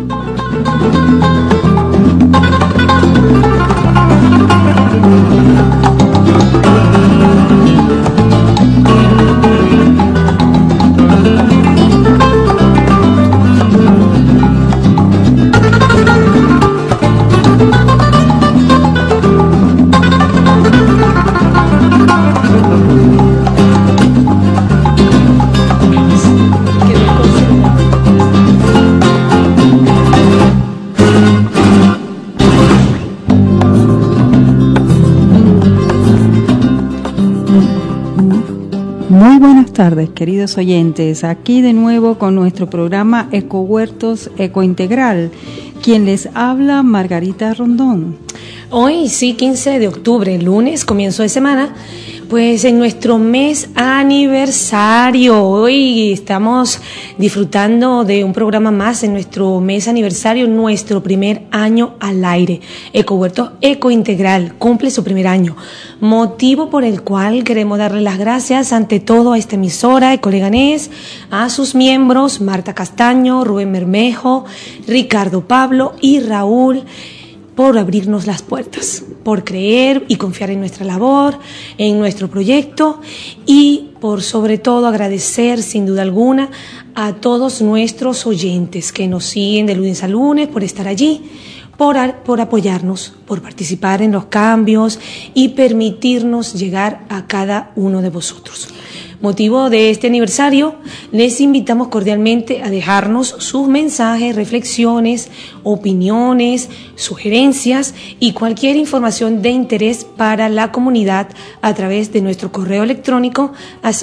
Buenas tardes, queridos oyentes. Aquí de nuevo con nuestro programa Ecohuertos Ecointegral. Quien les habla, Margarita Rondón. Hoy sí, 15 de octubre, lunes, comienzo de semana, pues en nuestro mes aniversario. Hoy estamos disfrutando de un programa más en nuestro mes aniversario, nuestro primer año al aire. Ecohuertos Ecointegral cumple su primer año, motivo por el cual queremos darle las gracias ante todo a esta emisora Ecoleganés, a sus miembros Marta Castaño, Rubén Bermejo, Ricardo Pablo y Raúl, por abrirnos las puertas, por creer y confiar en nuestra labor, en nuestro proyecto y por sobre todo agradecer sin duda alguna a todos nuestros oyentes que nos siguen de lunes a lunes, por estar allí, por apoyarnos, por participar en los cambios y permitirnos llegar a cada uno de vosotros. Motivo de este aniversario, les invitamos cordialmente a dejarnos sus mensajes, reflexiones, opiniones, sugerencias y cualquier información de interés para la comunidad a través de nuestro correo electrónico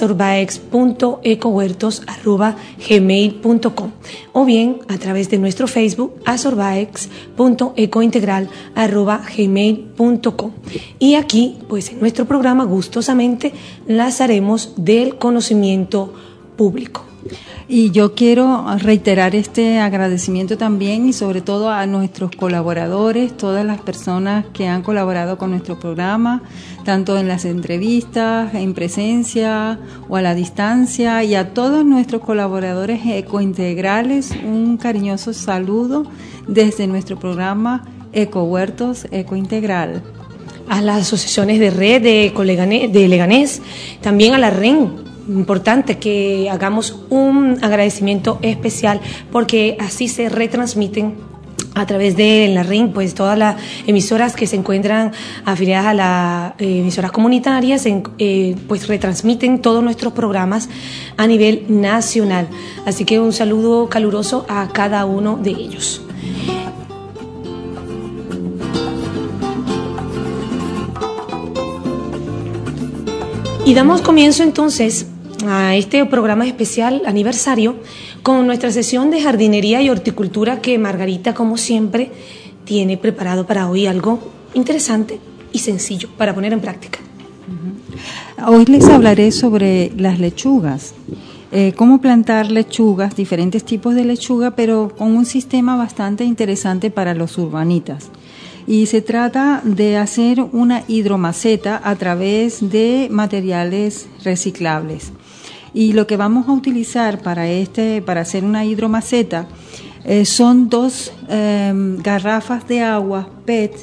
azorbaex.ecohuertos@gmail.com o bien a través de nuestro Facebook azorbaex.ecointegral@gmail.com. Y aquí, pues en nuestro programa, gustosamente las haremos del conocimiento público. Y yo quiero reiterar este agradecimiento también y sobre todo a nuestros colaboradores, todas las personas que han colaborado con nuestro programa, tanto en las entrevistas, en presencia o a la distancia, y a todos nuestros colaboradores ecointegrales, un cariñoso saludo desde nuestro programa Ecohuertos Ecointegral. A las asociaciones de red de Leganés, también a la REN. Importante que hagamos un agradecimiento especial porque así se retransmiten a través de la RIN, pues todas las emisoras que se encuentran afiliadas a las emisoras comunitarias, pues retransmiten todos nuestros programas a nivel nacional. Así que un saludo caluroso a cada uno de ellos. Y damos comienzo entonces a este programa especial aniversario con nuestra sesión de jardinería y horticultura que Margarita, como siempre, tiene preparado para hoy algo interesante y sencillo para poner en práctica. Hoy les hablaré sobre las lechugas, cómo plantar lechugas, diferentes tipos de lechuga, pero con un sistema bastante interesante para los urbanitas. Y se trata de hacer una hidromaceta a través de materiales reciclables. Y lo que vamos a utilizar para hacer una hidromaceta son 2 garrafas de agua PET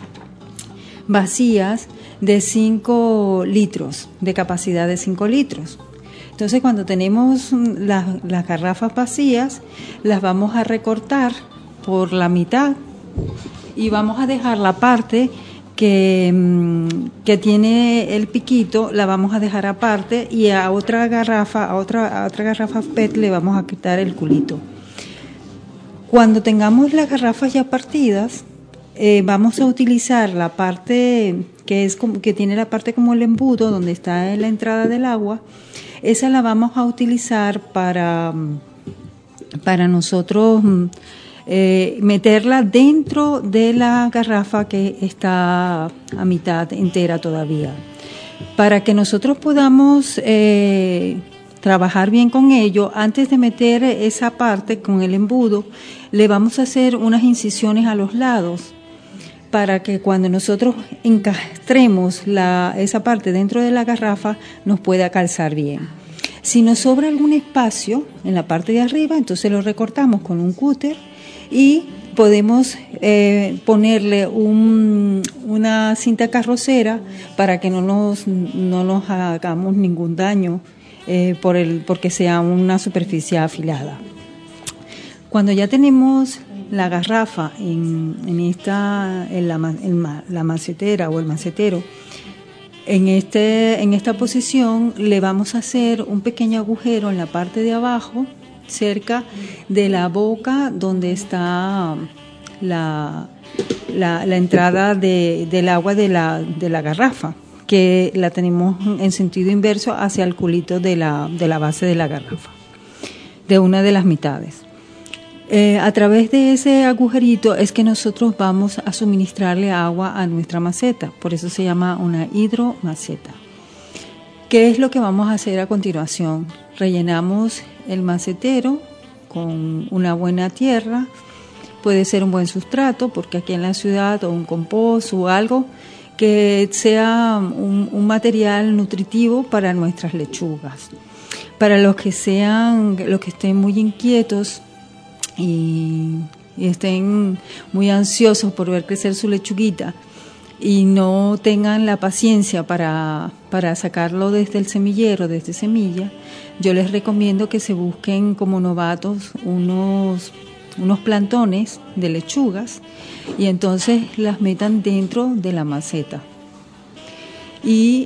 vacías de 5 litros, de capacidad de 5 litros. Entonces, cuando tenemos las garrafas vacías, las vamos a recortar por la mitad y vamos a dejar la parte que tiene el piquito, la vamos a dejar aparte, y a otra garrafa PET le vamos a quitar el culito. Cuando tengamos las garrafas ya partidas, vamos a utilizar la parte que tiene la parte como el embudo, donde está la entrada del agua. Esa la vamos a utilizar para nosotros meterla dentro de la garrafa que está a mitad entera todavía. Para que nosotros podamos trabajar bien con ello, antes de meter esa parte con el embudo, le vamos a hacer unas incisiones a los lados para que cuando nosotros encastremos esa parte dentro de la garrafa nos pueda calzar bien. Si nos sobra algún espacio en la parte de arriba, entonces lo recortamos con un cúter y podemos ponerle una cinta carrocera para que no nos hagamos ningún daño porque sea una superficie afilada. Cuando ya tenemos la garrafa en la macetera o el macetero, en esta posición le vamos a hacer un pequeño agujero en la parte de abajo, cerca de la boca donde está la entrada del agua de la garrafa, que la tenemos en sentido inverso hacia el culito de la base de la garrafa, de una de las mitades. A través de ese agujerito es que nosotros vamos a suministrarle agua a nuestra maceta, por eso se llama una hidromaceta. ¿Qué es lo que vamos a hacer a continuación? Rellenamos el macetero con una buena tierra, puede ser un buen sustrato, porque aquí en la ciudad, o un compost o algo que sea un material nutritivo para nuestras lechugas. Para los que estén muy inquietos y estén muy ansiosos por ver crecer su lechuguita y no tengan la paciencia para sacarlo desde el semillero, desde semilla, yo les recomiendo que se busquen como novatos unos plantones de lechugas y entonces las metan dentro de la maceta. Y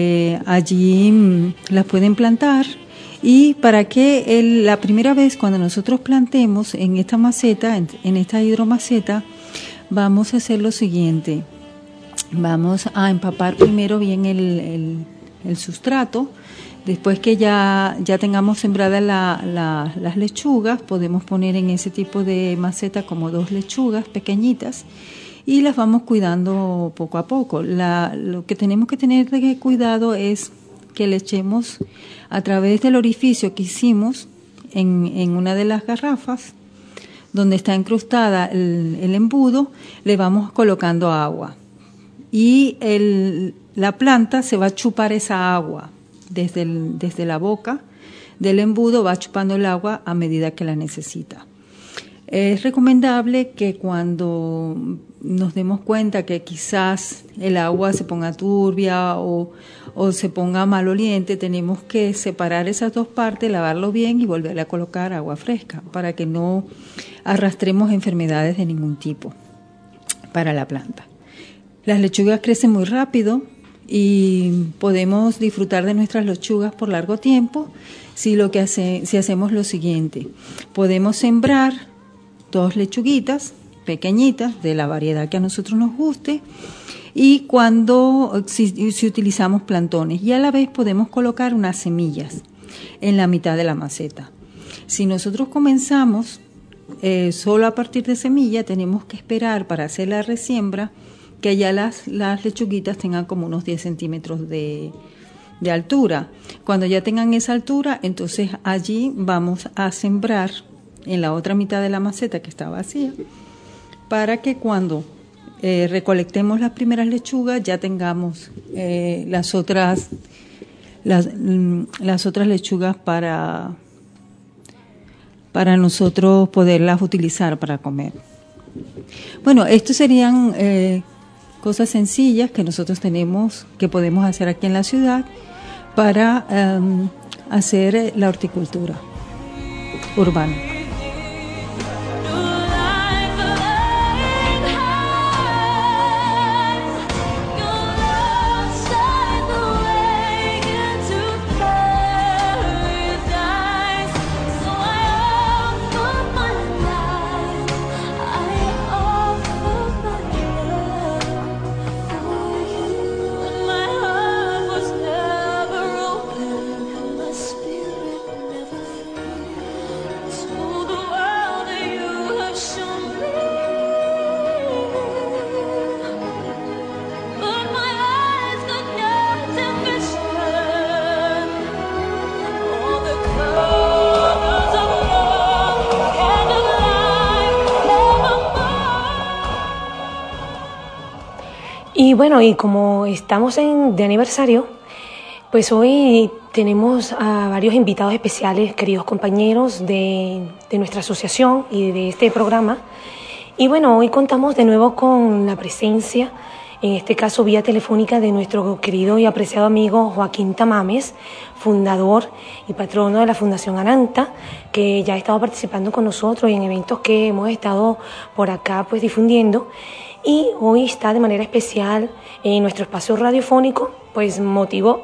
allí las pueden plantar. Y para que la primera vez cuando nosotros plantemos en esta maceta, en esta hidromaceta, vamos a hacer lo siguiente. Vamos a empapar primero bien el sustrato. Después que ya tengamos sembradas las lechugas, podemos poner en ese tipo de maceta como 2 lechugas pequeñitas y las vamos cuidando poco a poco. Lo que tenemos que tener de cuidado es que le echemos a través del orificio que hicimos en una de las garrafas, donde está incrustada el embudo, le vamos colocando agua. Y la planta se va a chupar esa agua desde la boca del embudo, va chupando el agua a medida que la necesita. Es recomendable que cuando nos demos cuenta que quizás el agua se ponga turbia o se ponga maloliente, tenemos que separar esas dos partes, lavarlo bien y volverle a colocar agua fresca para que no arrastremos enfermedades de ningún tipo para la planta. Las lechugas crecen muy rápido y podemos disfrutar de nuestras lechugas por largo tiempo si hacemos lo siguiente. Podemos sembrar 2 lechuguitas pequeñitas de la variedad que a nosotros nos guste y si utilizamos plantones, y a la vez podemos colocar unas semillas en la mitad de la maceta. Si nosotros comenzamos solo a partir de semilla, tenemos que esperar para hacer la resiembra que ya las lechuguitas tengan como unos 10 centímetros de altura. Cuando ya tengan esa altura, entonces allí vamos a sembrar en la otra mitad de la maceta que está vacía, para que cuando recolectemos las primeras lechugas ya tengamos las otras lechugas para nosotros poderlas utilizar para comer. Bueno, estos serían cosas sencillas que nosotros que podemos hacer aquí en la ciudad para hacer la horticultura urbana. Y bueno, y como estamos de aniversario, Pues hoy tenemos a varios invitados especiales, queridos compañeros de nuestra asociación y de este programa. Y bueno, hoy contamos de nuevo con la presencia, en este caso vía telefónica, de nuestro querido y apreciado amigo Joaquín Tamames, fundador y patrono de la Fundación Ananta, que ya ha estado participando con nosotros en eventos que hemos estado por acá pues difundiendo. Y hoy está de manera especial en nuestro espacio radiofónico, pues motivo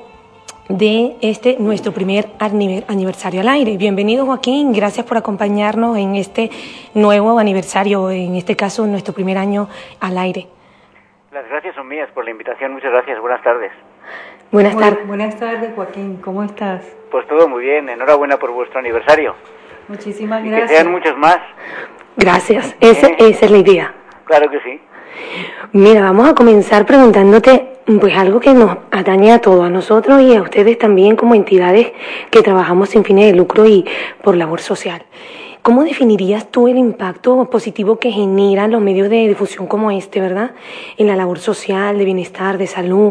de nuestro primer aniversario al aire. Bienvenido, Joaquín, gracias por acompañarnos en este nuevo aniversario, en este caso nuestro primer año al aire. Las gracias son mías por la invitación, muchas gracias, buenas tardes. Buenas tardes. Buenas tardes, Joaquín, ¿cómo estás? Pues todo muy bien, enhorabuena por vuestro aniversario. Muchísimas y gracias. Que sean muchos más. Gracias, esa es la idea. Claro que sí. Mira, vamos a comenzar preguntándote pues algo que nos atañe a todos, a nosotros y a ustedes también como entidades que trabajamos sin fines de lucro y por labor social. ¿Cómo definirías tú el impacto positivo que generan los medios de difusión como verdad? En la labor social, de bienestar, de salud,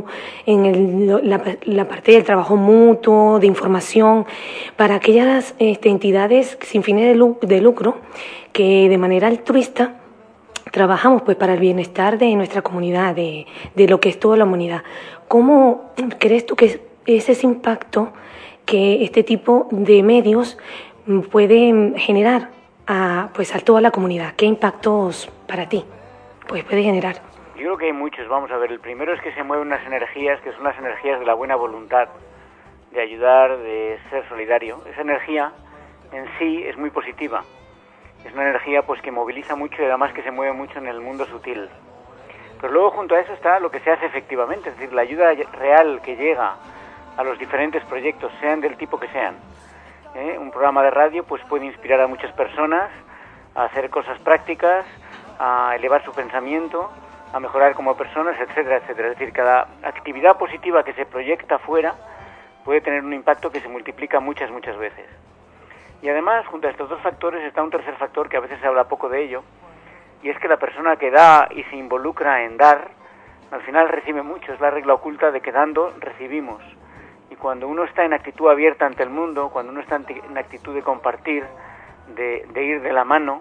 en la parte del trabajo mutuo, de información, para aquellas entidades sin fines de lucro que de manera altruista trabajamos pues para el bienestar de nuestra comunidad, de lo que es toda la humanidad. ¿Cómo crees tú que es ese impacto que este tipo de medios puede generar a toda la comunidad? ¿Qué impactos para ti pues puede generar? Yo creo que hay muchos. Vamos a ver, el primero es que se mueven unas energías que son las energías de la buena voluntad, de ayudar, de ser solidario. Esa energía en sí es muy positiva. Es una energía pues que moviliza mucho y además que se mueve mucho en el mundo sutil. Pero luego junto a eso está lo que se hace efectivamente, es decir, la ayuda real que llega a los diferentes proyectos, sean del tipo que sean. Un programa de radio pues puede inspirar a muchas personas a hacer cosas prácticas, a elevar su pensamiento, a mejorar como personas, etcétera, etcétera. Es decir, cada actividad positiva que se proyecta fuera puede tener un impacto que se multiplica muchas veces. Y además, junto a estos dos factores está un tercer factor que a veces se habla poco de ello, y es que la persona que da y se involucra en dar, al final recibe mucho. Es la regla oculta de que dando recibimos. Y cuando uno está en actitud abierta ante el mundo, cuando uno está en actitud de compartir, de ir de la mano,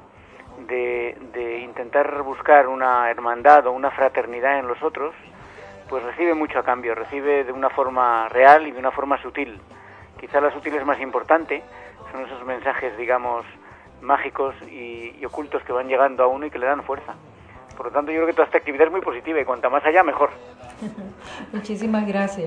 de intentar buscar una hermandad o una fraternidad en los otros, pues recibe mucho a cambio, recibe de una forma real y de una forma sutil. Quizá la sutil es más importante, son esos mensajes, digamos, mágicos y ocultos que van llegando a uno y que le dan fuerza. Por lo tanto, yo creo que toda esta actividad es muy positiva y cuanta más allá, mejor. Muchísimas gracias.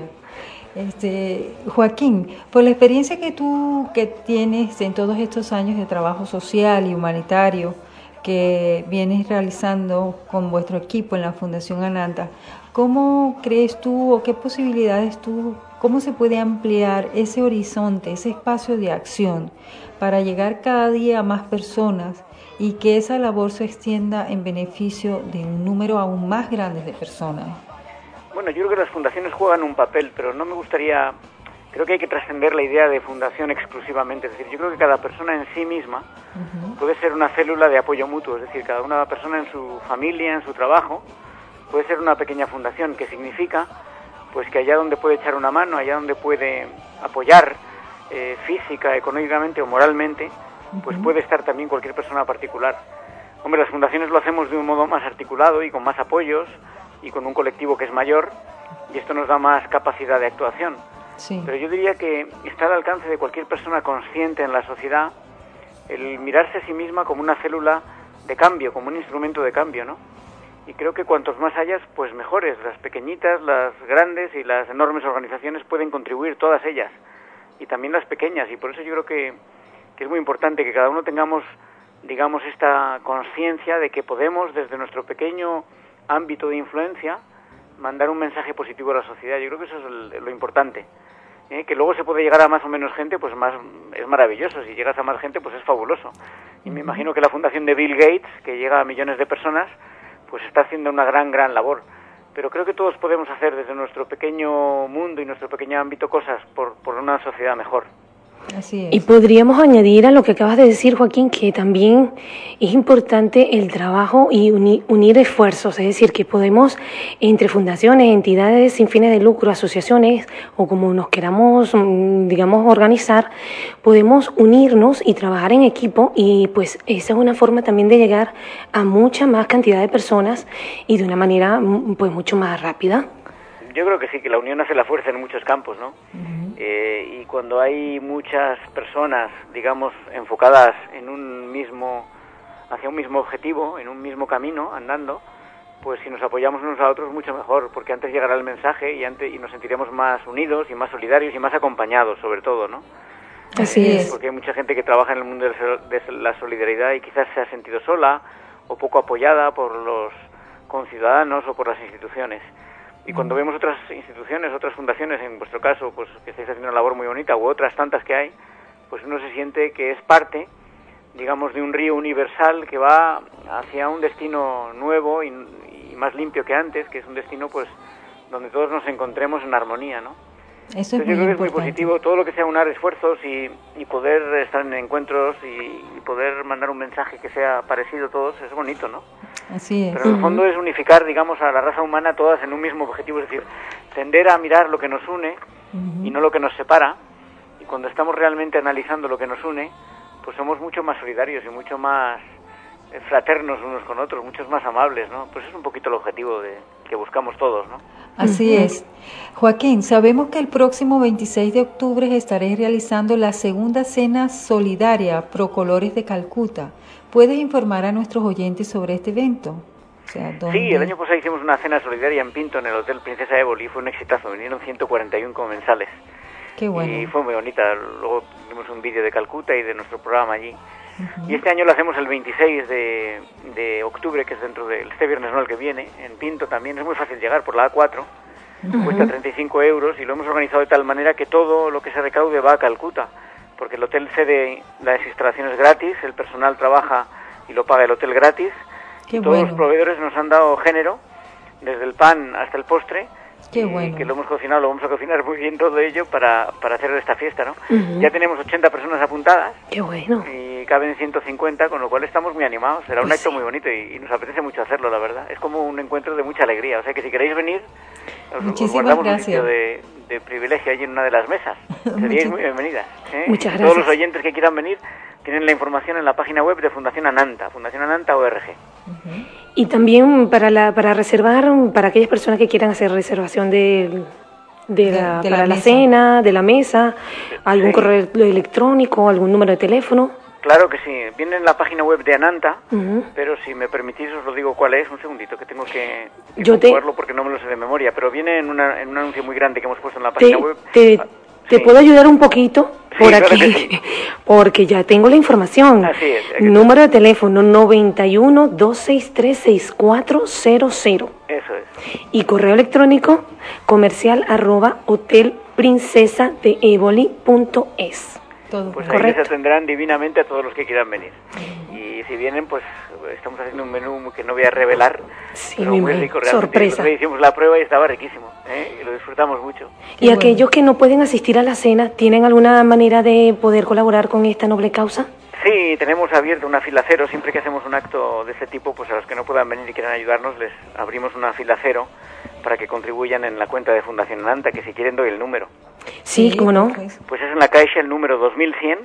Joaquín, por la experiencia que tienes en todos estos años de trabajo social y humanitario que vienes realizando con vuestro equipo en la Fundación Ananta, ¿cómo crees tú o qué posibilidades cómo se puede ampliar ese horizonte, ese espacio de acción para llegar cada día a más personas y que esa labor se extienda en beneficio de un número aún más grande de personas? Bueno, yo creo que las fundaciones juegan un papel, pero no me gustaría... Creo que hay que trascender la idea de fundación exclusivamente. Es decir, yo creo que cada persona en sí misma puede ser una célula de apoyo mutuo. Es decir, cada una persona en su familia, en su trabajo, puede ser una pequeña fundación, que significa pues que allá donde puede echar una mano, allá donde puede apoyar física, económicamente o moralmente, pues puede estar también cualquier persona particular. Hombre, las fundaciones lo hacemos de un modo más articulado y con más apoyos y con un colectivo que es mayor, y esto nos da más capacidad de actuación. Sí. Pero yo diría que está al alcance de cualquier persona consciente en la sociedad el mirarse a sí misma como una célula de cambio, como un instrumento de cambio, ¿no? Y creo que cuantos más hayas, pues mejores. Las pequeñitas, las grandes y las enormes organizaciones pueden contribuir, todas ellas, y también las pequeñas, y por eso yo creo que es muy importante que cada uno tengamos, digamos, esta conciencia de que podemos, desde nuestro pequeño ámbito de influencia, mandar un mensaje positivo a la sociedad. Yo creo que eso es lo importante. Que luego se puede llegar a más o menos gente, pues más es maravilloso. Si llegas a más gente, pues es fabuloso. Y me imagino que la fundación de Bill Gates, que llega a millones de personas, pues está haciendo una gran labor. Pero creo que todos podemos hacer desde nuestro pequeño mundo y nuestro pequeño ámbito cosas por una sociedad mejor. Así es. Y podríamos añadir a lo que acabas de decir, Joaquín, que también es importante el trabajo y unir esfuerzos, es decir, que podemos, entre fundaciones, entidades sin fines de lucro, asociaciones o como nos queramos, digamos, organizar, podemos unirnos y trabajar en equipo, y pues esa es una forma también de llegar a mucha más cantidad de personas y de una manera pues mucho más rápida. Yo creo que sí, que la unión hace la fuerza en muchos campos, ¿no? Y cuando hay muchas personas, digamos, enfocadas en hacia un mismo objetivo, en un mismo camino, andando, pues si nos apoyamos unos a otros mucho mejor, porque antes llegará el mensaje y nos sentiremos más unidos y más solidarios y más acompañados, sobre todo, ¿no? Así es. Porque hay mucha gente que trabaja en el mundo de la solidaridad y quizás se ha sentido sola o poco apoyada por los conciudadanos o por las instituciones. Y cuando vemos otras instituciones, otras fundaciones, en vuestro caso, pues que estáis haciendo una labor muy bonita, u otras tantas que hay, pues uno se siente que es parte, digamos, de un río universal que va hacia un destino nuevo y más limpio que antes, que es un destino, pues, donde todos nos encontremos en armonía, ¿no? Eso es Entonces, yo creo que es muy importante. positivo todo lo que sea unar esfuerzos y poder estar en encuentros y poder mandar un mensaje que sea parecido a todos, es bonito, ¿no? Así es. Pero en el fondo es unificar, digamos, a la raza humana todas en un mismo objetivo, es decir, tender a mirar lo que nos une y no lo que nos separa. Y cuando estamos realmente analizando lo que nos une, pues somos mucho más solidarios y mucho más fraternos unos con otros, muchos más amables, ¿no? Pues es un poquito el objetivo que buscamos todos, ¿no? Así es. Joaquín, sabemos que el próximo 26 de octubre estaréis realizando la segunda cena solidaria Pro Colores de Calcuta. ¿Puedes informar a nuestros oyentes sobre este evento? O sea, ¿dónde? Sí, el año pasado hicimos una cena solidaria en Pinto, en el Hotel Princesa Éboli, fue un exitazo, vinieron 141 comensales. Qué bueno. Y fue muy bonita, luego tuvimos un vídeo de Calcuta y de nuestro programa allí. Y este año lo hacemos el 26 de octubre, que es este viernes, no el que viene, en Pinto también. Es muy fácil llegar por la A4, cuesta 35 euros y lo hemos organizado de tal manera que todo lo que se recaude va a Calcuta, porque el hotel cede las instalaciones gratis, el personal trabaja y lo paga el hotel gratis. Qué y todos bueno. los proveedores nos han dado género, desde el pan hasta el postre. Qué y bueno. que lo hemos cocinado, lo vamos a cocinar muy bien todo ello para hacer esta fiesta, ¿no? Ya tenemos 80 personas apuntadas. Qué bueno. Y caben 150, con lo cual estamos muy animados. Será un Pues acto sí. muy bonito y nos apetece mucho hacerlo, la verdad. Es como un encuentro de mucha alegría. O sea que si queréis venir, os Muchísimas guardamos gracias. un sitio de privilegio allí en una de las mesas. Seríais muy bienvenidas. Muchas Y todos gracias. los oyentes que quieran venir tienen la información en la página web de Fundación Ananta, fundacionananta.org. Y también para reservar, para aquellas personas que quieran hacer reservación para la mesa. cena, de la mesa, algún Sí. correo electrónico, algún número de teléfono. Claro que sí, viene en la página web de Ananta, Ujú. pero si me permitís os lo digo cuál es, un segundito, que tengo que Yo te- comprobarlo porque no me lo sé de memoria, pero viene en un anuncio muy grande que hemos puesto en la página web. ¿Te Sí. puedo ayudar un poquito Sí, por claro aquí? que sí. Porque ya tengo la información. Así es. Número de teléfono 91-263-6400. Eso es. Y correo electrónico comercial@hotelprincesadeeboli.es. Todo. Pues Correcto. ahí les atenderán divinamente a todos los que quieran venir. Y si vienen, pues estamos haciendo un menú que no voy a revelar, Sí, pero muy muy bien. rico realmente. Sorpresa. Nosotros hicimos la prueba y estaba riquísimo, y lo disfrutamos mucho. Y Qué aquellos que no pueden asistir a la cena, ¿tienen alguna manera de poder colaborar con esta noble causa? Sí, tenemos abierta una fila cero. Siempre que hacemos un acto de este tipo, pues a los que no puedan venir y quieran ayudarnos, les abrimos una fila cero para que contribuyan en la cuenta de Fundación Ananta, que si quieren doy el número. Sí, cómo no. Pues, Pues es en la Caixa el número 2100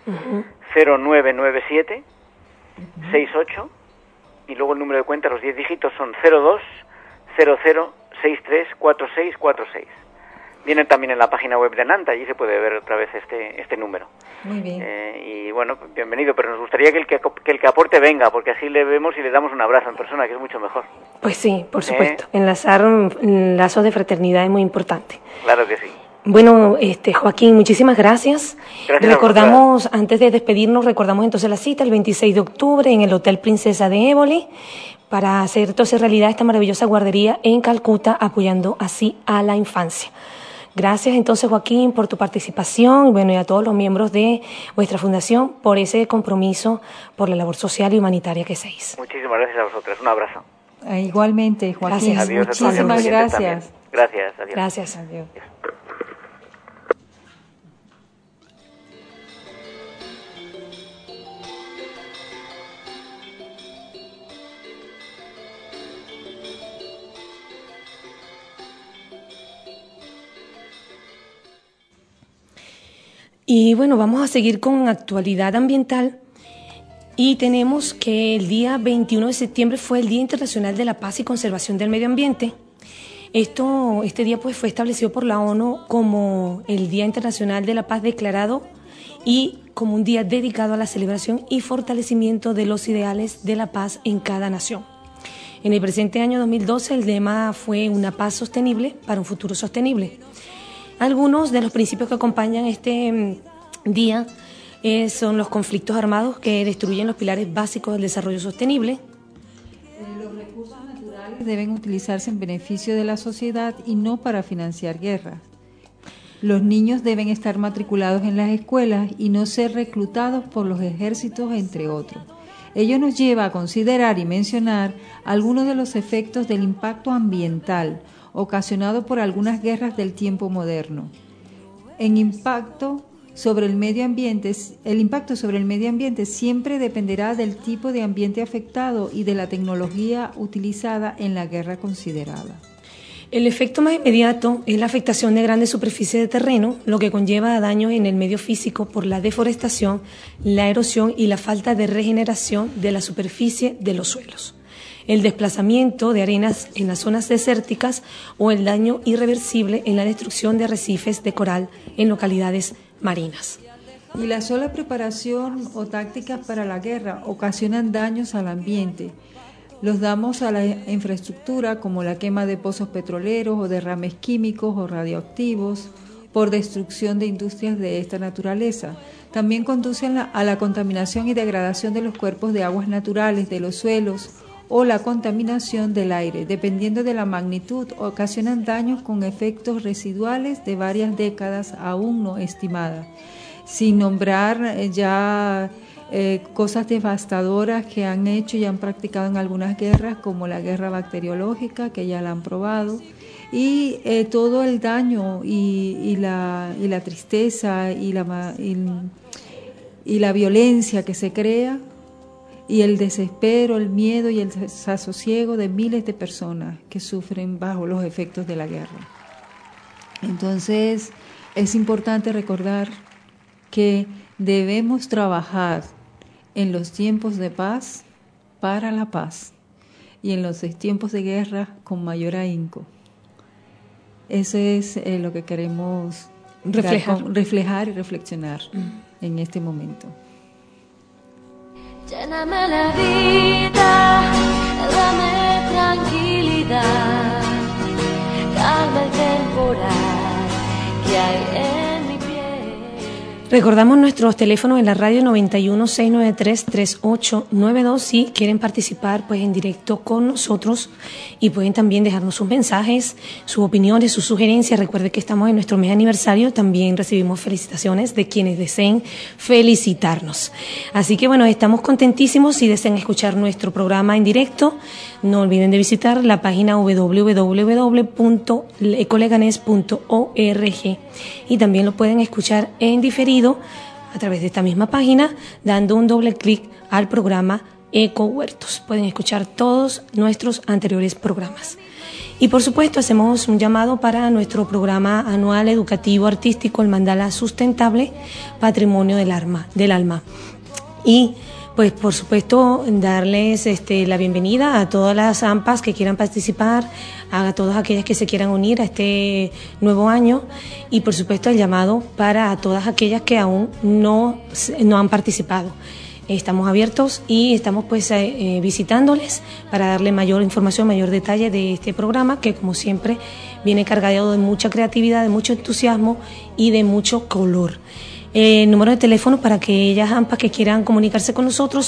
0997 68 y luego el número de cuenta, los 10 dígitos son 02 00 63 46 46. Vienen también en la página web de Ananta, allí se puede ver otra vez este número. muy bien. Y bueno, bienvenido, pero nos gustaría que el que aporte venga, porque así le vemos y le damos un abrazo en persona, que es mucho mejor. Pues sí, por supuesto. Enlazar lazos de fraternidad es muy importante. Claro que sí. Bueno, Joaquín, muchísimas gracias. Gracias a Recordamos, antes de despedirnos, recordamos entonces la cita el 26 de octubre en el Hotel Princesa de Éboli para hacer entonces realidad esta maravillosa guardería en Calcuta, apoyando así a la infancia. Gracias entonces, Joaquín, por tu participación, y a todos los miembros de vuestra fundación por ese compromiso por la labor social y humanitaria que hacéis. Muchísimas gracias a vosotros. Un abrazo. Igualmente, Joaquín. Gracias. Adiós a todos los Muchísimas oyentes gracias. también. Gracias. Adiós. Gracias. Adiós. Y bueno, vamos a seguir con actualidad ambiental. Y tenemos que el día 21 de septiembre fue el Día Internacional de la Paz y Conservación del Medio Ambiente. Este día pues fue establecido por la ONU como el Día Internacional de la Paz declarado y como un día dedicado a la celebración y fortalecimiento de los ideales de la paz en cada nación. En el presente año 2012 el lema fue una paz sostenible para un futuro sostenible. Algunos de los principios que acompañan este día son los conflictos armados que destruyen los pilares básicos del desarrollo sostenible. Los recursos naturales deben utilizarse en beneficio de la sociedad y no para financiar guerras. Los niños deben estar matriculados en las escuelas y no ser reclutados por los ejércitos, entre otros. Ello nos lleva a considerar y mencionar algunos de los efectos del impacto ambiental ocasionado por algunas guerras del tiempo moderno. El impacto sobre el medio ambiente siempre dependerá del tipo de ambiente afectado y de la tecnología utilizada en la guerra considerada. El efecto más inmediato es la afectación de grandes superficies de terreno, lo que conlleva daños en el medio físico por la deforestación, la erosión y la falta de regeneración de la superficie de los suelos, el desplazamiento de arenas en las zonas desérticas o el daño irreversible en la destrucción de arrecifes de coral en localidades marinas. Y la sola preparación o tácticas para la guerra ocasionan daños al ambiente. Los damos a la infraestructura, como la quema de pozos petroleros o derrames químicos o radioactivos, por destrucción de industrias de esta naturaleza. También conducen a la contaminación y degradación de los cuerpos de aguas naturales, de los suelos o la contaminación del aire. Dependiendo de la magnitud, ocasionan daños con efectos residuales de varias décadas aún no estimadas. Sin nombrar ya cosas devastadoras que han hecho y han practicado en algunas guerras, como la guerra bacteriológica, que ya la han probado, y todo el daño y la tristeza y la violencia que se crea, y el desespero, el miedo y el desasosiego de miles de personas que sufren bajo los efectos de la guerra. Entonces, es importante recordar que debemos trabajar en los tiempos de paz para la paz y en los tiempos de guerra con mayor ahínco. Eso es lo que queremos reflejar y reflexionar en este momento. Lléname la vida, dame tranquilidad, calma el temporal que hay en mi piel. Recordamos nuestros teléfonos en la radio 91-693-3892 si quieren participar pues en directo con nosotros, y pueden también dejarnos sus mensajes, sus opiniones, sus sugerencias. Recuerde que estamos en nuestro mes aniversario, también recibimos felicitaciones de quienes deseen felicitarnos. Así que bueno, estamos contentísimos. Si desean escuchar nuestro programa en directo, no olviden de visitar la página www.ecoleganes.org, y también lo pueden escuchar en diferido a través de esta misma página, dando un doble clic al programa Eco Huertos. Pueden escuchar todos nuestros anteriores programas. Y por supuesto hacemos un llamado para nuestro programa anual educativo artístico, el Mandala Sustentable, Patrimonio del Alma. Y pues por supuesto darles la bienvenida a todas las AMPAs que quieran participar, a todas aquellas que se quieran unir a este nuevo año, y por supuesto el llamado para todas aquellas que aún no han participado. Estamos abiertos y estamos pues visitándoles para darle mayor información, mayor detalle de este programa, que como siempre viene cargado de mucha creatividad, de mucho entusiasmo y de mucho color. Número de teléfono para aquellas AMPAs que quieran comunicarse con nosotros: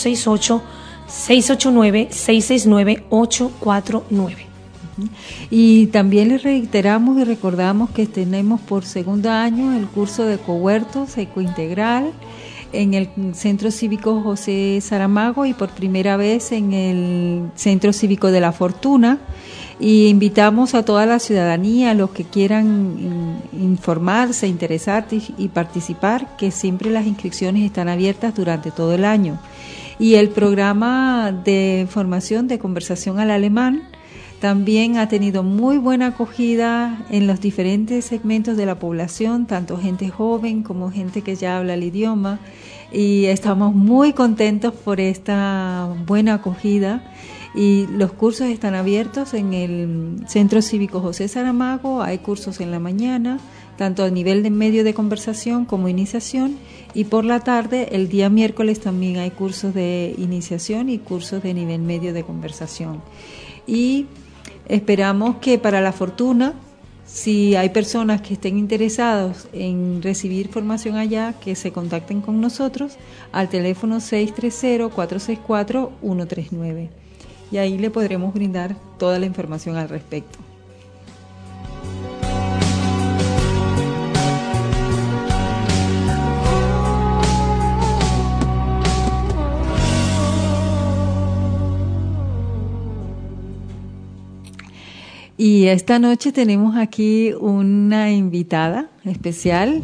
68-689-669-849. Y también les reiteramos y recordamos que tenemos por segundo año el curso de Ecohuertos, Ecointegral, en el Centro Cívico José Saramago, y por primera vez en el Centro Cívico de La Fortuna. Y invitamos a toda la ciudadanía, a los que quieran informarse, interesarse y participar, que siempre las inscripciones están abiertas durante todo el año. Y el programa de formación de conversación al alemán También ha tenido muy buena acogida en los diferentes segmentos de la población, tanto gente joven como gente que ya habla el idioma, y estamos muy contentos por esta buena acogida. Y los cursos están abiertos en el Centro Cívico José Saramago. Hay cursos en la mañana, tanto a nivel de medio de conversación como iniciación, y por la tarde, el día miércoles, también hay cursos de iniciación y cursos de nivel medio de conversación. Y esperamos que para la fortuna, si hay personas que estén interesados en recibir formación allá, que se contacten con nosotros al teléfono 630-464-139. Y ahí le podremos brindar toda la información al respecto. Y esta noche tenemos aquí una invitada especial.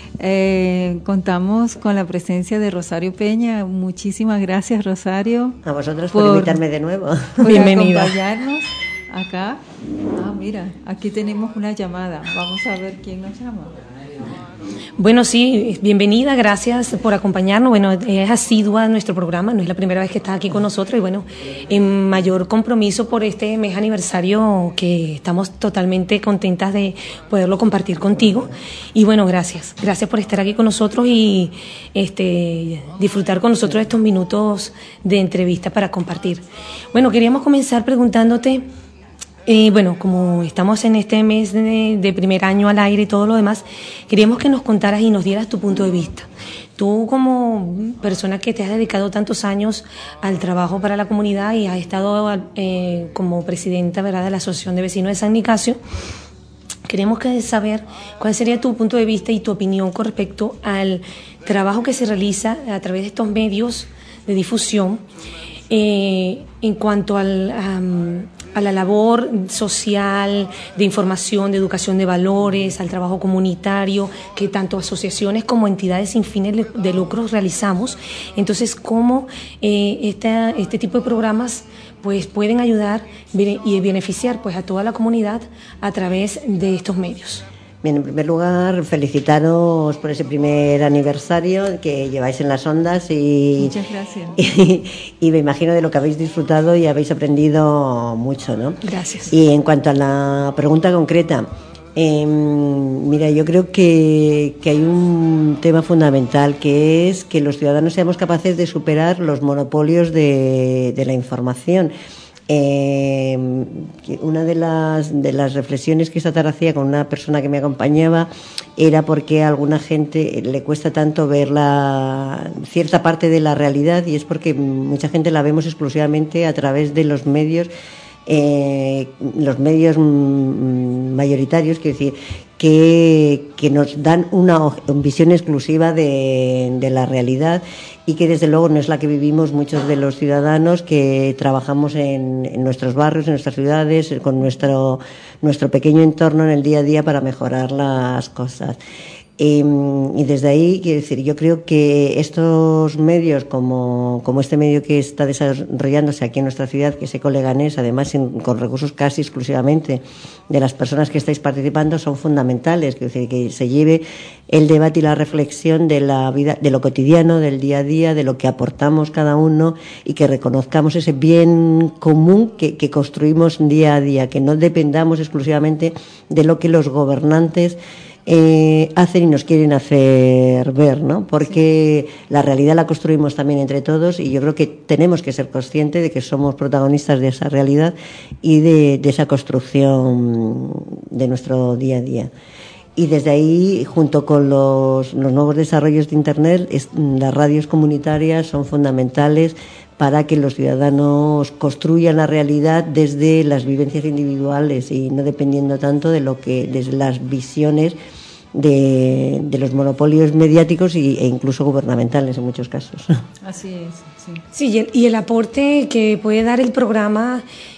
Contamos con la presencia de Rosario Peña. Muchísimas gracias, Rosario. A vosotros por invitarme de nuevo. Por bienvenida. Acompañarnos acá. Mira, aquí tenemos una llamada. Vamos a ver quién nos llama. Bueno, sí, bienvenida, gracias por acompañarnos. Bueno, es asidua a nuestro programa, no es la primera vez que estás aquí con nosotros y bueno, en mayor compromiso por este mes aniversario que estamos totalmente contentas de poderlo compartir contigo. Y bueno, gracias por estar aquí con nosotros y disfrutar con nosotros estos minutos de entrevista para compartir. Bueno, queríamos comenzar preguntándote. Bueno, como estamos en este mes de primer año al aire y todo lo demás, queríamos que nos contaras y nos dieras tu punto de vista. Tú como persona que te has dedicado tantos años al trabajo para la comunidad y has estado como presidenta, ¿verdad?, de la Asociación de Vecinos de San Nicasio, queremos saber cuál sería tu punto de vista y tu opinión con respecto al trabajo que se realiza a través de estos medios de difusión en cuanto a la labor social, de información, de educación de valores, al trabajo comunitario, que tanto asociaciones como entidades sin fines de lucro realizamos. Entonces, ¿cómo este tipo de programas pues pueden ayudar y beneficiar pues a toda la comunidad a través de estos medios? Bien, en primer lugar, felicitaros por ese primer aniversario que lleváis en las ondas y muchas gracias. Y me imagino de lo que habéis disfrutado y habéis aprendido mucho, ¿no? Gracias. Y en cuanto a la pregunta concreta, mira, yo creo que hay un tema fundamental, que es que los ciudadanos seamos capaces de superar los monopolios de la información. Una de las reflexiones que esta tarde hacía con una persona que me acompañaba era porque a alguna gente le cuesta tanto ver cierta parte de la realidad, y es porque mucha gente la vemos exclusivamente a través de los medios mayoritarios, quiero decir, que nos dan una visión exclusiva de la realidad, y que desde luego no es la que vivimos muchos de los ciudadanos que trabajamos en nuestros barrios, en nuestras ciudades, con nuestro pequeño entorno en el día a día para mejorar las cosas. Y desde ahí, quiero decir, yo creo que estos medios, como este medio que está desarrollándose aquí en nuestra ciudad, que es Ecoleganés, además con recursos casi exclusivamente de las personas que estáis participando, son fundamentales. Quiero decir, que se lleve el debate y la reflexión de la vida, de lo cotidiano, del día a día, de lo que aportamos cada uno, y que reconozcamos ese bien común que construimos día a día, que no dependamos exclusivamente de lo que los gobernantes hacen y nos quieren hacer ver, ¿no? Porque la realidad la construimos también entre todos, y yo creo que tenemos que ser conscientes de que somos protagonistas de esa realidad y de esa construcción de nuestro día a día. Y desde ahí, junto con los nuevos desarrollos de Internet, las radios comunitarias son fundamentales para que los ciudadanos construyan la realidad desde las vivencias individuales y no dependiendo tanto desde las visiones de los monopolios mediáticos e incluso gubernamentales en muchos casos. Así es, sí. Sí, y el aporte que puede dar el programa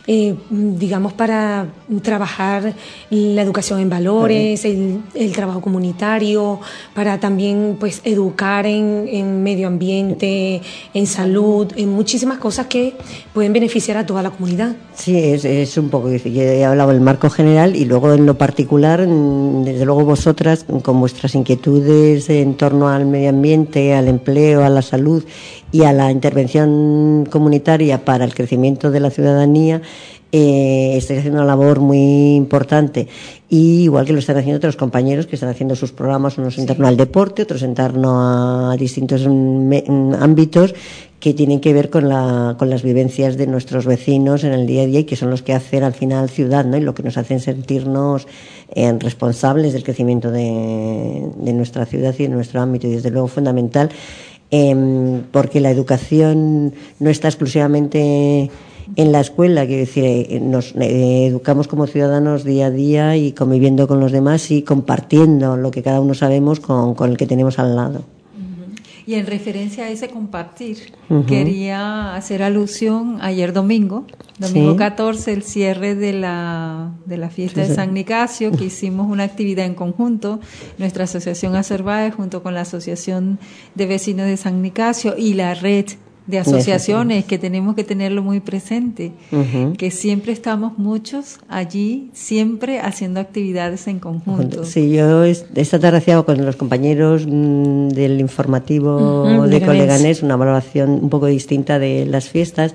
digamos, para trabajar la educación en valores, el trabajo comunitario, para también pues educar en medio ambiente, en salud, en muchísimas cosas que pueden beneficiar a toda la comunidad. Sí, es un poco, yo he hablado del marco general y luego en lo particular, desde luego vosotras, con vuestras inquietudes en torno al medio ambiente, al empleo, a la salud y a la intervención comunitaria para el crecimiento de la ciudadanía, estáis haciendo una labor muy importante, y igual que lo están haciendo otros compañeros que están haciendo sus programas, unos en torno al deporte, otros en torno a distintos ámbitos que tienen que ver con las vivencias de nuestros vecinos en el día a día, y que son los que hacen al final ciudad, ¿no? Y lo que nos hacen sentirnos responsables del crecimiento de nuestra ciudad y de nuestro ámbito, y desde luego fundamental, porque la educación no está exclusivamente en la escuela, quiero decir, nos educamos como ciudadanos día a día y conviviendo con los demás y compartiendo lo que cada uno sabemos con el que tenemos al lado. Y en referencia a ese compartir, quería hacer alusión ayer domingo 14, el cierre de la fiesta de San Nicasio, que hicimos una actividad en conjunto, nuestra asociación Asorbae junto con la Asociación de Vecinos de San Nicasio y la red de asociaciones, que tenemos que tenerlo muy presente, que siempre estamos muchos allí, siempre haciendo actividades en conjunto. Sí, yo esta tarde hacía con los compañeros del informativo de Coleganés una valoración un poco distinta de las fiestas,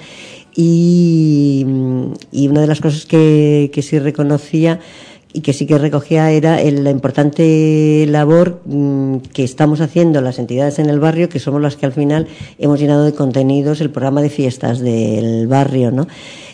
y una de las cosas que sí reconocía y que sí que recogía era la importante labor que estamos haciendo las entidades en el barrio, que somos las que al final hemos llenado de contenidos el programa de fiestas del barrio, ¿no?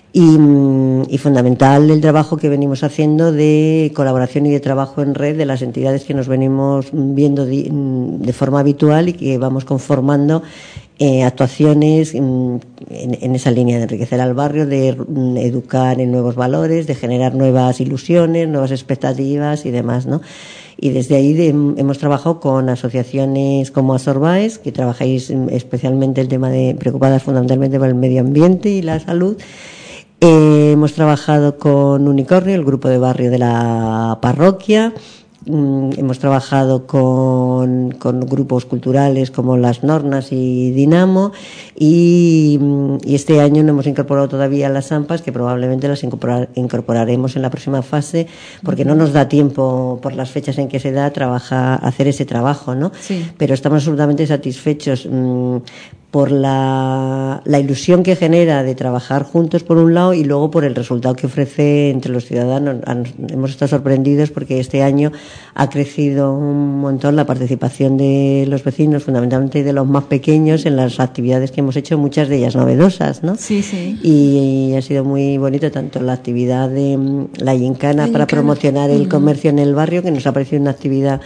Y fundamental el trabajo que venimos haciendo de colaboración y de trabajo en red de las entidades que nos venimos viendo de forma habitual y que vamos conformando actuaciones en esa línea de enriquecer al barrio, de educar en nuevos valores, de generar nuevas ilusiones, nuevas expectativas y demás, ¿no? Y desde ahí hemos trabajado con asociaciones como Asorbaes, que trabajáis especialmente el tema de preocupadas fundamentalmente por el medio ambiente y la salud. Hemos trabajado con Unicornio, el grupo de barrio de la parroquia. Hemos trabajado con grupos culturales como Las Nornas y Dinamo, y este año no hemos incorporado todavía las AMPAs, que probablemente las incorporaremos en la próxima fase, porque no nos da tiempo por las fechas en que se da hacer ese trabajo, ¿no? Sí. Pero estamos absolutamente satisfechos por la ilusión que genera de trabajar juntos por un lado, y luego por el resultado que ofrece entre los ciudadanos. Hemos estado sorprendidos porque este año ha crecido un montón la participación de los vecinos, fundamentalmente de los más pequeños, en las actividades que hemos hecho, muchas de ellas novedosas, ¿no? Sí, sí. Y ha sido muy bonito tanto la actividad de la gincana para promocionar el comercio en el barrio, que nos ha parecido una actividad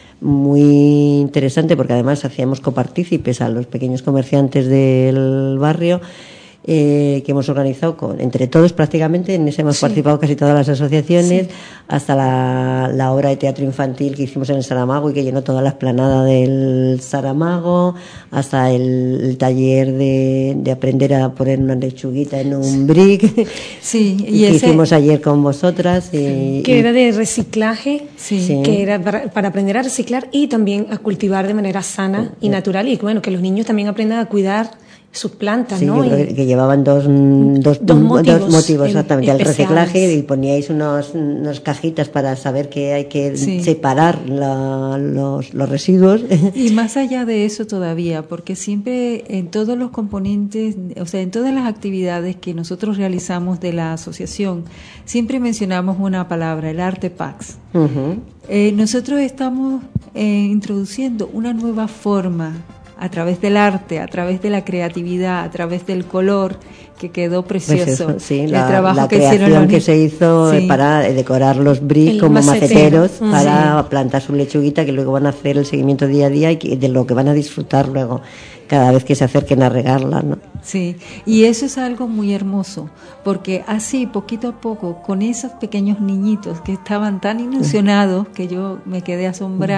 muy interesante, porque además hacíamos copartícipes a los pequeños comerciantes del barrio, que hemos organizado entre todos prácticamente. En ese hemos participado casi todas las asociaciones, hasta la obra de teatro infantil que hicimos en el Saramago y que llenó toda la explanada del Saramago, hasta el taller de aprender a poner una lechuguita en un brick, que hicimos ayer con vosotras, que era de reciclaje, que era para aprender a reciclar y también a cultivar de manera sana y natural, y bueno, que los niños también aprendan a cuidar sus plantas, ¿no? Que llevaban dos motivos exactamente, el reciclaje, y poníais unas cajitas para saber que hay que separar los residuos. Y más allá de eso todavía, porque siempre en todos los componentes, o sea, en todas las actividades que nosotros realizamos de la asociación, siempre mencionamos una palabra, el arte Pax. Nosotros estamos introduciendo una nueva forma a través del arte, a través de la creatividad, a través del color, que quedó precioso. El trabajo la creación que se hizo para decorar los bricks como maceteros para plantar su lechuguita, que luego van a hacer el seguimiento día a día y de lo que van a disfrutar luego cada vez que se acerquen a regarla, ¿no? Sí, y eso es algo muy hermoso, porque así, poquito a poco, con esos pequeños niñitos que estaban tan ilusionados, que yo me quedé asombrada,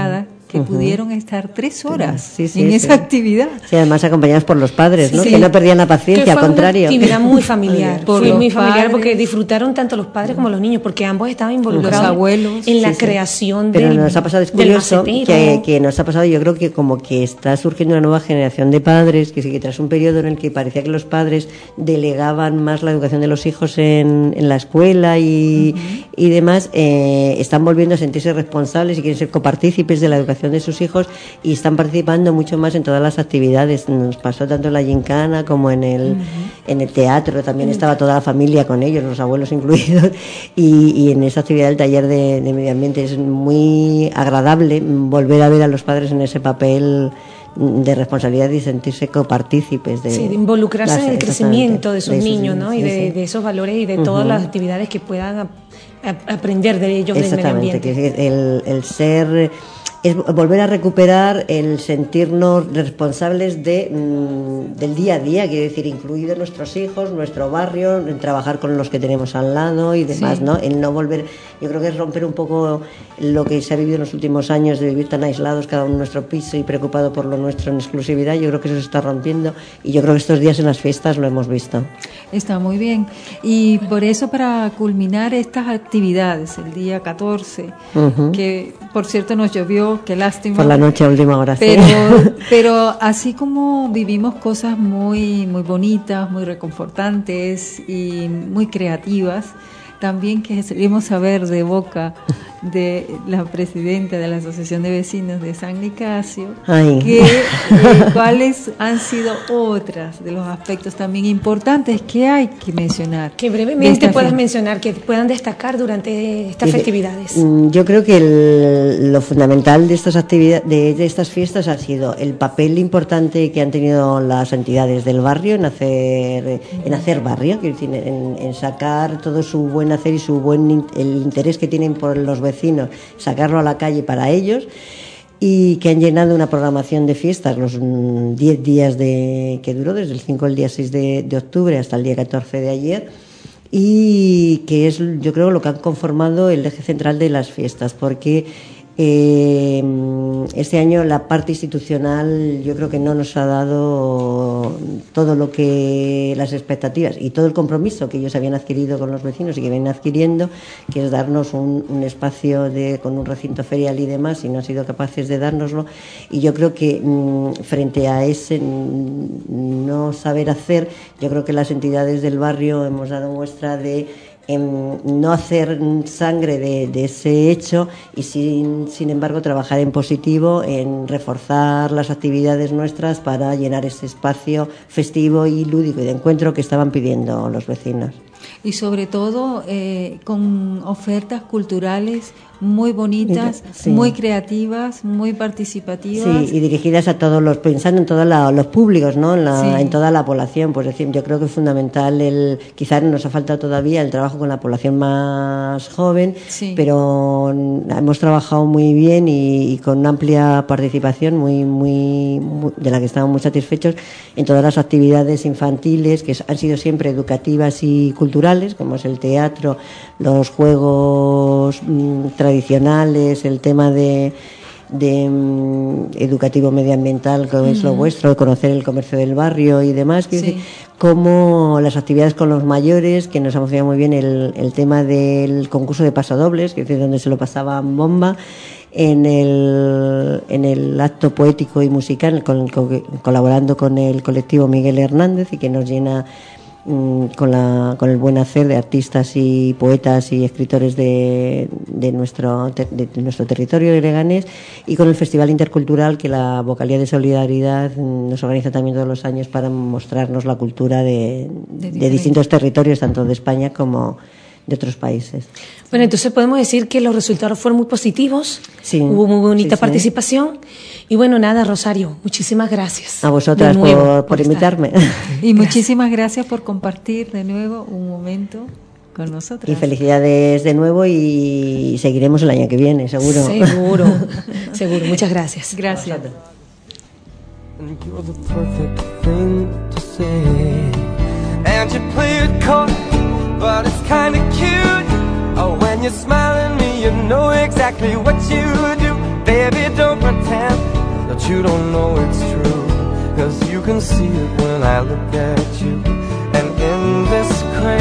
que pudieron estar 3 horas en sí. esa actividad. Sí, además acompañados por los padres, ¿no? Sí. Que no perdían la paciencia, al contrario. Fue una actividad muy familiar, Fue muy familiar padres, porque disfrutaron tanto los padres como los niños, porque ambos estaban involucrados los abuelos, en la creación Pero del nos ha pasado, es del curioso macetero. que nos ha pasado, yo creo que como que está surgiendo una nueva generación de padres, que sí, que tras un periodo en el que parecía que los padres delegaban más la educación de los hijos en la escuela y demás, están volviendo a sentirse responsables y quieren ser copartícipes de la educación de sus hijos y están participando mucho más en todas las actividades. Nos pasó tanto en la gincana como en el teatro, también estaba toda la familia con ellos, los abuelos incluidos, y en esa actividad del taller de medio ambiente es muy agradable volver a ver a los padres en ese papel de responsabilidad y sentirse copartícipes de involucrarse en el crecimiento de sus niños, ¿no? Y sí, de esos valores y de todas las actividades que puedan aprender de ellos del medio ambiente. Que el ser es volver a recuperar el sentirnos responsables del día a día, quiero decir, incluidos nuestros hijos, nuestro barrio, en trabajar con los que tenemos al lado y demás, ¿no? El no volver, yo creo que es romper un poco lo que se ha vivido en los últimos años de vivir tan aislados, cada uno en nuestro piso y preocupado por lo nuestro en exclusividad. Yo creo que eso se está rompiendo y yo creo que estos días en las fiestas lo hemos visto. Está muy bien. Y por eso, para culminar estas actividades, el día 14, que por cierto nos llovió, qué lástima. Por la noche a última hora. Pero así como vivimos cosas muy, muy bonitas, muy reconfortantes y muy creativas, también queremos saber de boca de la presidenta de la Asociación de Vecinos de San Nicasio cuáles han sido otras de los aspectos también importantes que hay que mencionar. Que brevemente puedas mencionar, que puedan destacar durante estas festividades. Yo creo que lo fundamental de estas actividades, de estas fiestas, ha sido el papel importante que han tenido las entidades del barrio en hacer barrio, en sacar todo su buen hacer y el interés que tienen por los vecinos, sacarlo a la calle para ellos, y que han llenado una programación de fiestas los 10 días que duró, desde el 5 al día 6 de octubre hasta el día 14 de ayer, y que es, yo creo, lo que han conformado el eje central de las fiestas, porque este año la parte institucional yo creo que no nos ha dado todo lo que las expectativas y todo el compromiso que ellos habían adquirido con los vecinos y que vienen adquiriendo, que es darnos un espacio con un recinto ferial y demás, y no han sido capaces de dárnoslo. Y yo creo que frente a ese no saber hacer, yo creo que las entidades del barrio hemos dado muestra de no hacer sangre de ese hecho y sin embargo trabajar en positivo, en reforzar las actividades nuestras para llenar ese espacio festivo y lúdico y de encuentro que estaban pidiendo los vecinos. Y sobre todo con ofertas culturales muy bonitas, muy creativas, muy participativas. Sí, y dirigidas a todos pensando en todos los públicos, ¿no? En toda la población. Pues decir, yo creo que es fundamental quizás nos ha faltado todavía el trabajo con la población más joven, pero hemos trabajado muy bien y con una amplia participación muy de la que estamos muy satisfechos en todas las actividades infantiles que han sido siempre educativas y culturales, como es el teatro, los juegos tradicionales, el tema de educativo medioambiental, que es lo vuestro, conocer el comercio del barrio y demás, como las actividades con los mayores, que nos ha emocionado muy bien el tema del concurso de pasodobles, que es donde se lo pasaban bomba, en el acto poético y musical, colaborando con el colectivo Miguel Hernández, y que nos llena con el buen hacer de artistas y poetas y escritores de nuestro territorio de Leganés, y con el Festival Intercultural que la Vocalía de Solidaridad nos organiza también todos los años para mostrarnos la cultura de distintos territorios, tanto de España como de otros países. Bueno, entonces podemos decir que los resultados fueron muy positivos, hubo muy bonita participación, y bueno, nada, Rosario, muchísimas gracias. A vosotras por invitarme. Y muchísimas gracias por compartir de nuevo un momento con nosotros. Y felicidades de nuevo, y seguiremos el año que viene, seguro. Seguro, muchas gracias. Gracias. But it's kinda cute. Oh, when you smile at me, you know exactly what you do. Baby, don't pretend that you don't know it's true, 'cause you can see it when I look at you. And in this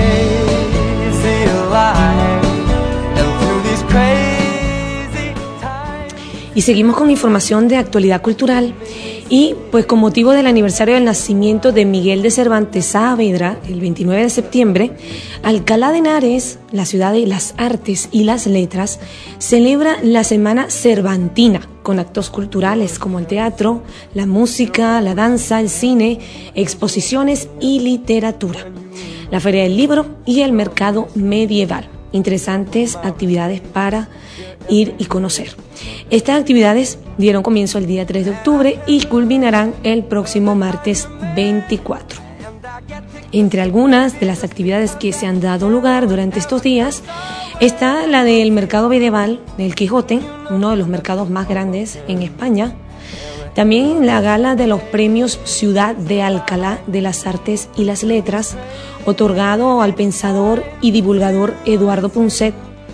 crazy life, and through these crazy times. Y seguimos con información de actualidad cultural. Y pues con motivo del aniversario del nacimiento de Miguel de Cervantes Saavedra, el 29 de septiembre, Alcalá de Henares, la ciudad de las artes y las letras, celebra la Semana Cervantina, con actos culturales como el teatro, la música, la danza, el cine, exposiciones y literatura, la Feria del Libro y el Mercado Medieval. Interesantes actividades para ir y conocer. Estas actividades dieron comienzo el día 3 de octubre y culminarán el próximo martes 24. Entre algunas de las actividades que se han dado lugar durante estos días está la del Mercado Medieval del Quijote, uno de los mercados más grandes en España. También la gala de los premios Ciudad de Alcalá de las Artes y las Letras, otorgado al pensador y divulgador Eduardo Punset,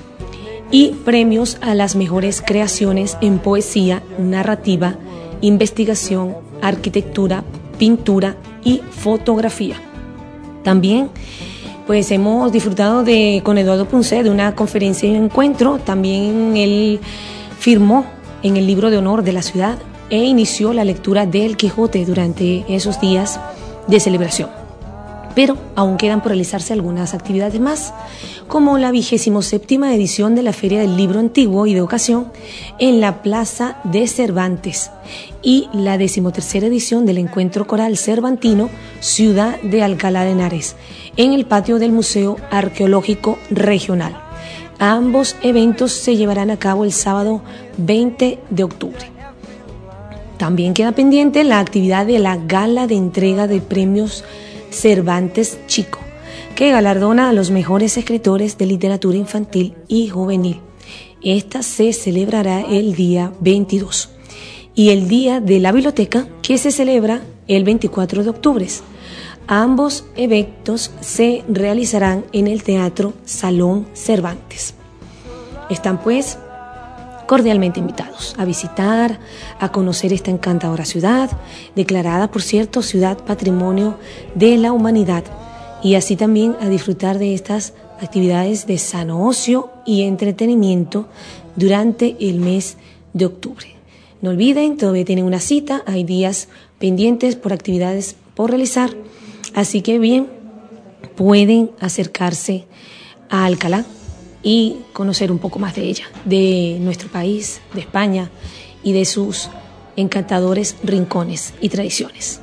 y premios a las mejores creaciones en poesía, narrativa, investigación, arquitectura, pintura y fotografía. También pues hemos disfrutado con Eduardo Punset de una conferencia y un encuentro. También él firmó en el libro de honor de la ciudad e inició la lectura del Quijote durante esos días de celebración. Pero aún quedan por realizarse algunas actividades más, como la 27ª edición de la Feria del Libro Antiguo y de Ocasión en la Plaza de Cervantes y la 13ª edición del Encuentro Coral Cervantino Ciudad de Alcalá de Henares en el patio del Museo Arqueológico Regional. Ambos eventos se llevarán a cabo el sábado 20 de octubre. También queda pendiente la actividad de la Gala de Entrega de Premios Cervantes Chico, que galardona a los mejores escritores de literatura infantil y juvenil. Esta se celebrará el día 22. Y el Día de la Biblioteca, que se celebra el 24 de octubre. Ambos eventos se realizarán en el Teatro Salón Cervantes. Están pues cordialmente invitados a visitar, a conocer esta encantadora ciudad, declarada, por cierto, Ciudad Patrimonio de la Humanidad, y así también a disfrutar de estas actividades de sano ocio y entretenimiento durante el mes de octubre. No olviden, todavía tienen una cita, hay días pendientes por actividades por realizar, así que bien, pueden acercarse a Alcalá y conocer un poco más de ella, de nuestro país, de España y de sus encantadores rincones y tradiciones.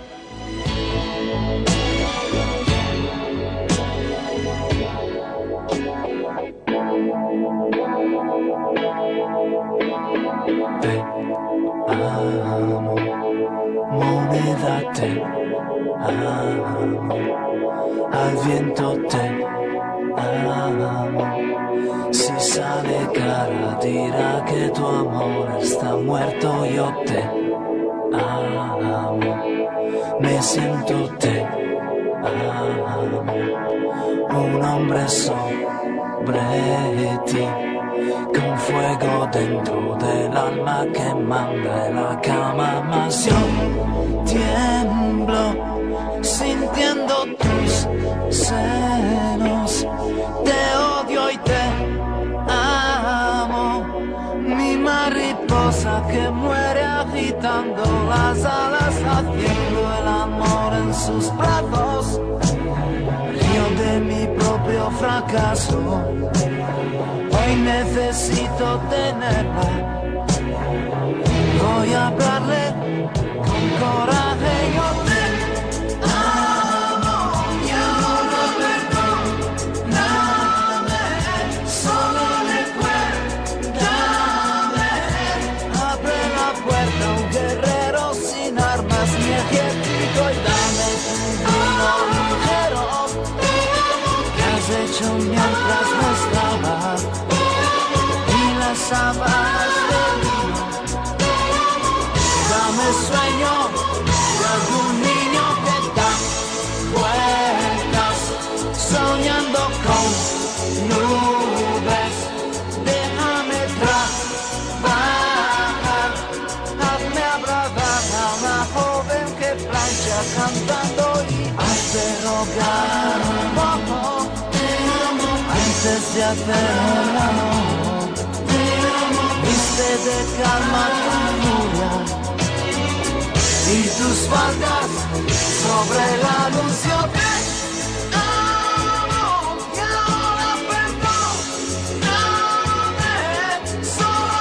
Te amo, moneda, te amo, al viento te amo. Si sale cara dirá que tu amor está muerto. Yo te amo, me siento te amo, un hombre sobre ti, con fuego dentro del alma que manda en la cama. Mas yo tiemblo sintiendo tus senos, te odio y te amo, mi mariposa que muere agitando las alas, haciendo el amor en sus brazos. Río de mi propio fracaso, hoy necesito tenerla. Voy a hablarle con coraje. Yo te amo, ya no perdóname, solo recuérdame. Abre la puerta a un guerrero sin armas ni ejército y dame tu vino ligero que has hecho mientras no estaba, y las sábanas de vino. Dame sueño de algún niño que da vueltas soñando con nubes. Déjame trabajar hazte rogar un poco, antes de hacer el amor, viste de calma tu furia y tus faldas sobre la luz. Yo te amo y ahora perdóname, solo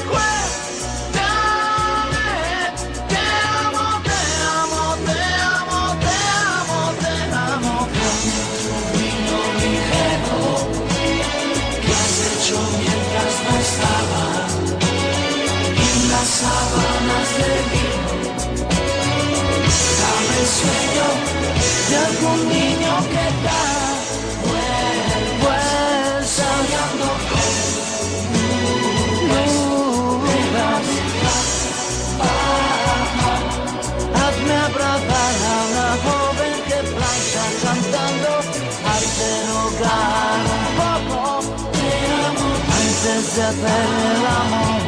recuérdame. Te amo, te amo, te amo, te amo, te amo. Vino ligero que has hecho mientras no estaba en las sábanas de vino. Dame el sueño de algún niño que está soñando con nubes. Hazme abrazar a una joven que plancha cantando, hazte rogar un poco, antes de hacer el amor.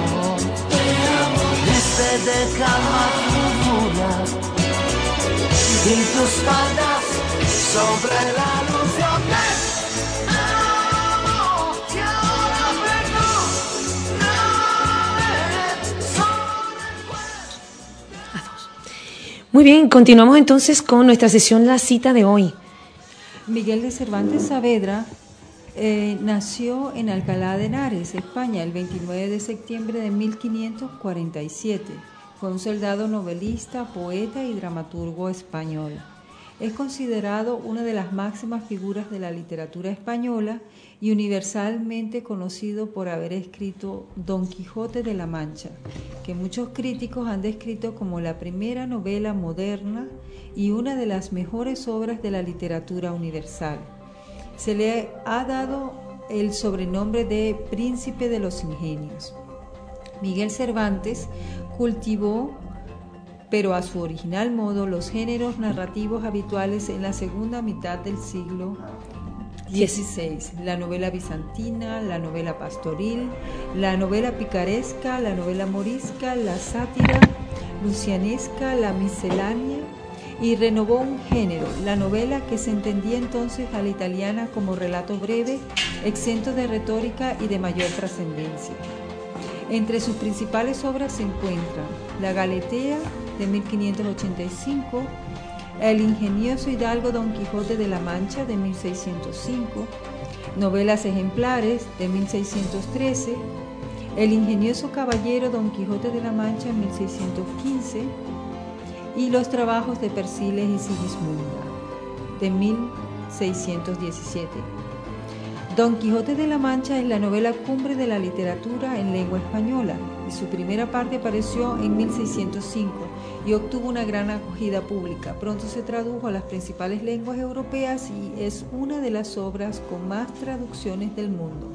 Viste de calma tu furia y tus faldas sobre la luz. Yo te amo y ahora perdóname, solo recuerda. Muy bien, continuamos entonces con nuestra sesión La Cita de hoy. Miguel de Cervantes Saavedra nació en Alcalá de Henares, España, el 29 de septiembre de 1547. Fue un soldado novelista, poeta y dramaturgo español. Es considerado una de las máximas figuras de la literatura española y universalmente conocido por haber escrito Don Quijote de la Mancha, que muchos críticos han descrito como la primera novela moderna y una de las mejores obras de la literatura universal. Se le ha dado el sobrenombre de Príncipe de los Ingenios. Miguel Cervantes cultivó, pero a su original modo, los géneros narrativos habituales en la segunda mitad del siglo XVI: la novela bizantina, la novela pastoril, la novela picaresca, la novela morisca, la sátira lucianesca, la miscelánea, y renovó un género, la novela, que se entendía entonces a la italiana como relato breve, exento de retórica y de mayor trascendencia. Entre sus principales obras se encuentran La Galatea, de 1585, El ingenioso hidalgo Don Quijote de la Mancha, de 1605, Novelas ejemplares, de 1613, El ingenioso caballero Don Quijote de la Mancha, 1615, y Los trabajos de Persiles y Sigismunda, de 1617. Don Quijote de la Mancha es la novela cumbre de la literatura en lengua española, y su primera parte apareció en 1605 y obtuvo una gran acogida pública. Pronto se tradujo a las principales lenguas europeas y es una de las obras con más traducciones del mundo.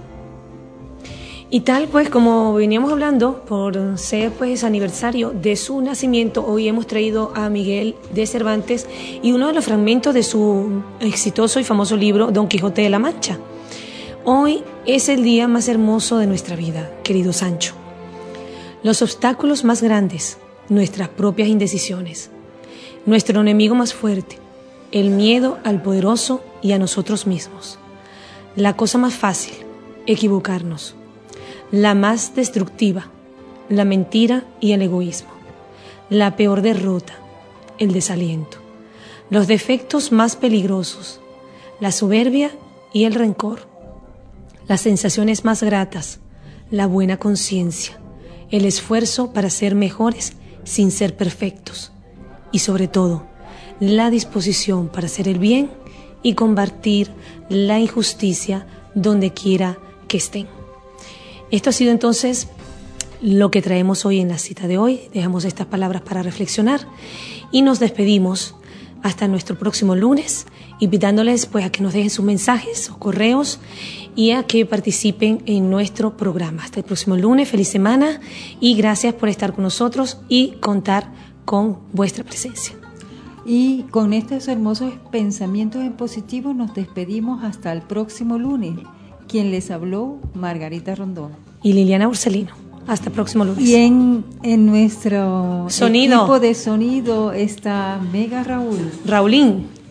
Y tal pues como veníamos hablando, por ser pues aniversario de su nacimiento, hoy hemos traído a Miguel de Cervantes y uno de los fragmentos de su exitoso y famoso libro Don Quijote de la Mancha. Hoy es el día más hermoso de nuestra vida, querido Sancho. Los obstáculos más grandes, nuestras propias indecisiones, nuestro enemigo más fuerte, el miedo al poderoso y a nosotros mismos. La cosa más fácil, equivocarnos. La más destructiva, la mentira y el egoísmo. La peor derrota, el desaliento. Los defectos más peligrosos, la soberbia y el rencor. Las sensaciones más gratas, la buena conciencia, el esfuerzo para ser mejores sin ser perfectos. Y sobre todo, la disposición para hacer el bien y combatir la injusticia donde quiera que estén. Esto ha sido entonces lo que traemos hoy en la cita de hoy. Dejamos estas palabras para reflexionar y nos despedimos hasta nuestro próximo lunes, invitándoles pues a que nos dejen sus mensajes o correos y a que participen en nuestro programa. Hasta el próximo lunes, feliz semana y gracias por estar con nosotros y contar con vuestra presencia. Y con estos hermosos pensamientos en positivo nos despedimos hasta el próximo lunes. Quien les habló, Margarita Rondón. Y Liliana Urselino. Hasta el próximo lunes. Y en nuestro sonido. Equipo de sonido está Mega Raúl. Raulín.